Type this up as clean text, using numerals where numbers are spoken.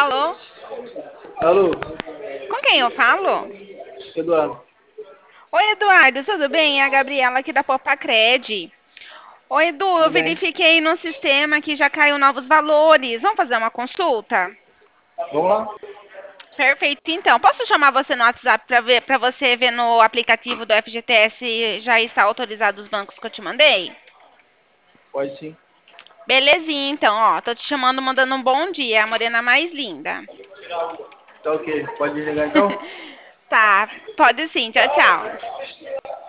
Alô? Alô, Com quem eu falo? Eduardo. Oi, Eduardo, tudo bem? É a Gabriela aqui da Popacred. Oi, Edu, eu Tudo bem? verifiquei no sistema que já caiu novos valores. Vamos fazer uma consulta? Vamos lá? Perfeito, então. Posso chamar você no WhatsApp para você ver no aplicativo do FGTS se já está autorizado os bancos que eu te mandei? Pode sim. Belezinha, então, ó. Tô te chamando, mandando um bom dia, a morena mais linda. Tá ok. Pode desligar então? Tá, pode sim. Tchau, tchau.